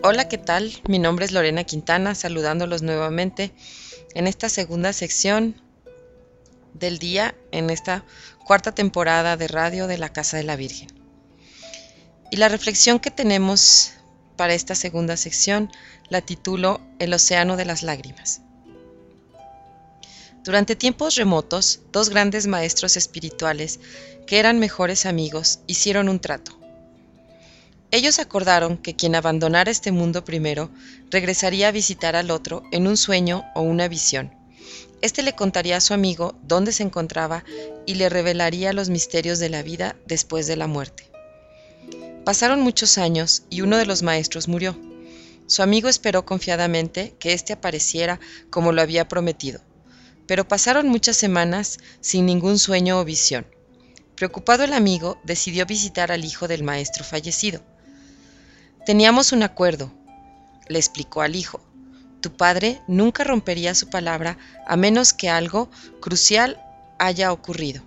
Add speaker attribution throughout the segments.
Speaker 1: Hola, ¿qué tal? Mi nombre es Lorena Quintana, saludándolos nuevamente en esta segunda sección del día, en esta cuarta temporada de radio de la Casa de la Virgen. Y la reflexión que tenemos para esta segunda sección la titulo El océano de las lágrimas. Durante tiempos remotos, dos grandes maestros espirituales, que eran mejores amigos, hicieron un trato. Ellos acordaron que quien abandonara este mundo primero regresaría a visitar al otro en un sueño o una visión. Este le contaría a su amigo dónde se encontraba y le revelaría los misterios de la vida después de la muerte. Pasaron muchos años y uno de los maestros murió. Su amigo esperó confiadamente que éste apareciera como lo había prometido, pero pasaron muchas semanas sin ningún sueño o visión. Preocupado, el amigo decidió visitar al hijo del maestro fallecido. Teníamos un acuerdo, le explicó al hijo. Tu padre nunca rompería su palabra a menos que algo crucial haya ocurrido.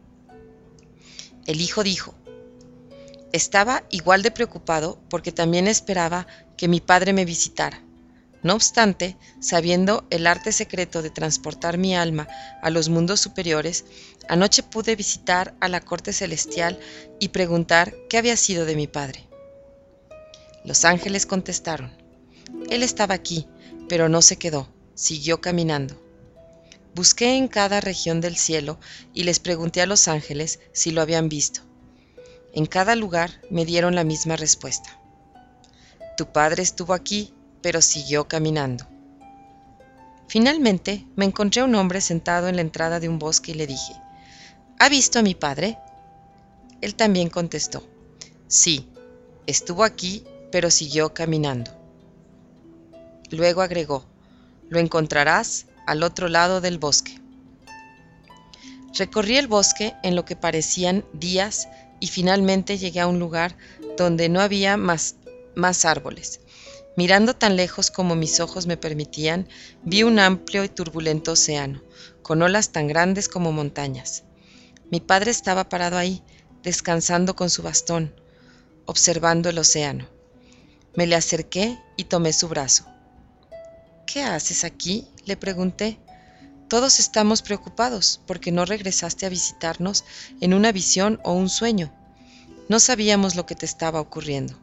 Speaker 1: El hijo dijo, estaba igual de preocupado porque también esperaba que mi padre me visitara. No obstante, sabiendo el arte secreto de transportar mi alma a los mundos superiores, anoche pude visitar a la corte celestial y preguntar qué había sido de mi padre. Los ángeles contestaron, él estaba aquí, pero no se quedó, siguió caminando. Busqué en cada región del cielo y les pregunté a los ángeles si lo habían visto. En cada lugar me dieron la misma respuesta. Tu padre estuvo aquí, pero siguió caminando. Finalmente me encontré a un hombre sentado en la entrada de un bosque y le dije, ¿ha visto a mi padre? Él también contestó, sí, estuvo aquí, pero siguió caminando. Luego agregó, lo encontrarás al otro lado del bosque. Recorrí el bosque en lo que parecían días y finalmente llegué a un lugar donde no había más árboles. Mirando tan lejos como mis ojos me permitían, vi un amplio y turbulento océano, con olas tan grandes como montañas. Mi padre estaba parado ahí, descansando con su bastón, observando el océano. Me le acerqué y tomé su brazo. ¿Qué haces aquí?, le pregunté. Todos estamos preocupados porque no regresaste a visitarnos en una visión o un sueño. No sabíamos lo que te estaba ocurriendo.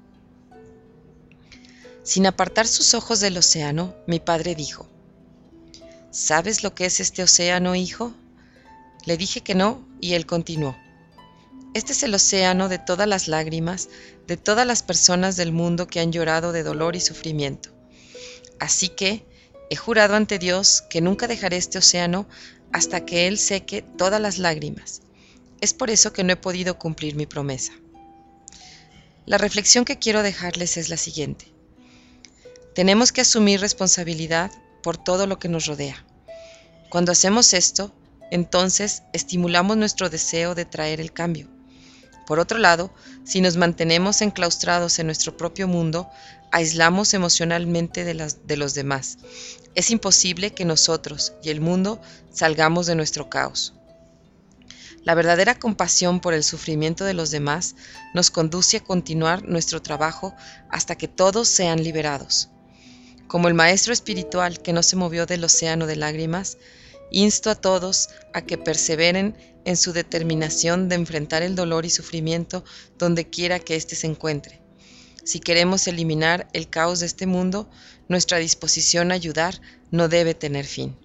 Speaker 1: Sin apartar sus ojos del océano, mi padre dijo, ¿sabes lo que es este océano, hijo? Le dije que no, y él continuó. Este es el océano de todas las lágrimas, de todas las personas del mundo que han llorado de dolor y sufrimiento. Así que he jurado ante Dios que nunca dejaré este océano hasta que Él seque todas las lágrimas. Es por eso que no he podido cumplir mi promesa. La reflexión que quiero dejarles es la siguiente. Tenemos que asumir responsabilidad por todo lo que nos rodea. Cuando hacemos esto, entonces estimulamos nuestro deseo de traer el cambio. Por otro lado, si nos mantenemos enclaustrados en nuestro propio mundo, aislamos emocionalmente de los demás. Es imposible que nosotros y el mundo salgamos de nuestro caos. La verdadera compasión por el sufrimiento de los demás nos conduce a continuar nuestro trabajo hasta que todos sean liberados. Como el maestro espiritual que no se movió del océano de lágrimas, insto a todos a que perseveren en su determinación de enfrentar el dolor y sufrimiento donde quiera que éste se encuentre. Si queremos eliminar el caos de este mundo, nuestra disposición a ayudar no debe tener fin.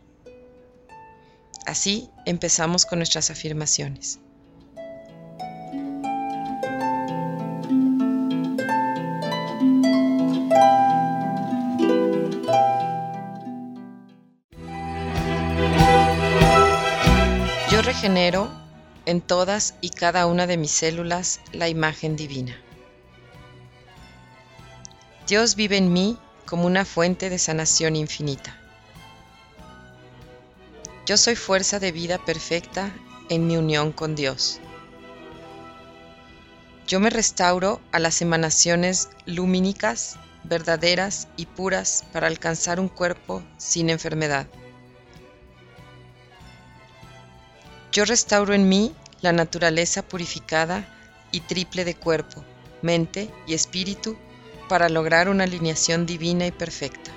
Speaker 1: Así empezamos con nuestras afirmaciones. Yo regenero en todas y cada una de mis células la imagen divina. Dios vive en mí como una fuente de sanación infinita. Yo soy fuerza de vida perfecta en mi unión con Dios. Yo me restauro a las emanaciones lumínicas, verdaderas y puras para alcanzar un cuerpo sin enfermedad. Yo restauro en mí la naturaleza purificada y triple de cuerpo, mente y espíritu para lograr una alineación divina y perfecta.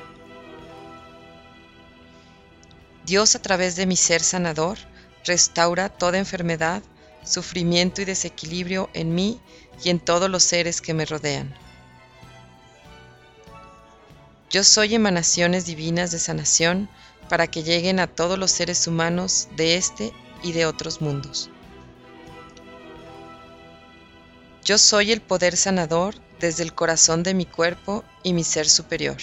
Speaker 1: Dios, a través de mi ser sanador, restaura toda enfermedad, sufrimiento y desequilibrio en mí y en todos los seres que me rodean. Yo soy emanaciones divinas de sanación para que lleguen a todos los seres humanos de este y de otros mundos. Yo soy el poder sanador desde el corazón de mi cuerpo y mi ser superior.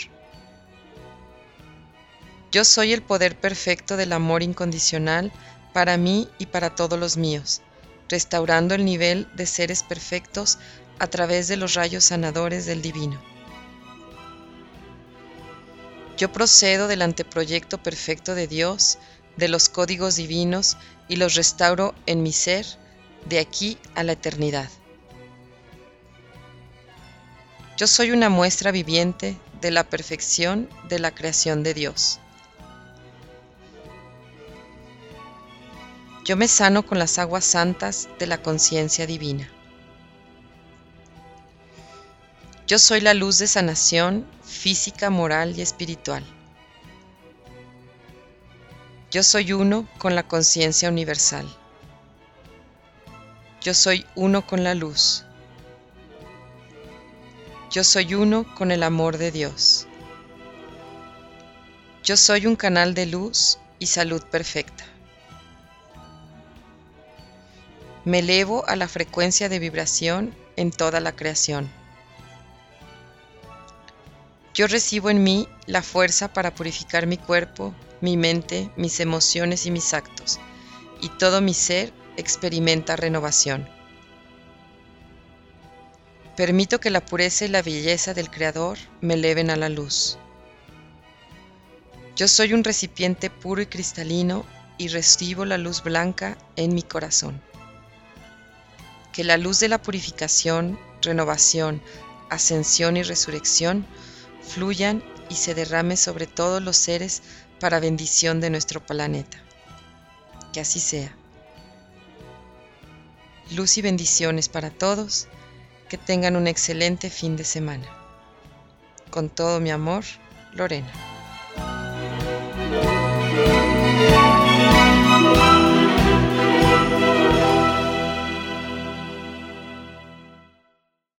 Speaker 1: Yo soy el poder perfecto del amor incondicional para mí y para todos los míos, restaurando el nivel de seres perfectos a través de los rayos sanadores del divino. Yo procedo del anteproyecto perfecto de Dios, de los códigos divinos, y los restauro en mi ser, de aquí a la eternidad. Yo soy una muestra viviente de la perfección de la creación de Dios. Yo me sano con las aguas santas de la conciencia divina. Yo soy la luz de sanación física, moral y espiritual. Yo soy uno con la conciencia universal. Yo soy uno con la luz. Yo soy uno con el amor de Dios. Yo soy un canal de luz y salud perfecta. Me elevo a la frecuencia de vibración en toda la creación. Yo recibo en mí la fuerza para purificar mi cuerpo, mi mente, mis emociones y mis actos, y todo mi ser experimenta renovación. Permito que la pureza y la belleza del Creador me eleven a la luz. Yo soy un recipiente puro y cristalino y recibo la luz blanca en mi corazón. Que la luz de la purificación, renovación, ascensión y resurrección fluyan y se derrame sobre todos los seres para bendición de nuestro planeta. Que así sea. Luz y bendiciones para todos. Que tengan un excelente fin de semana. Con todo mi amor, Lorena.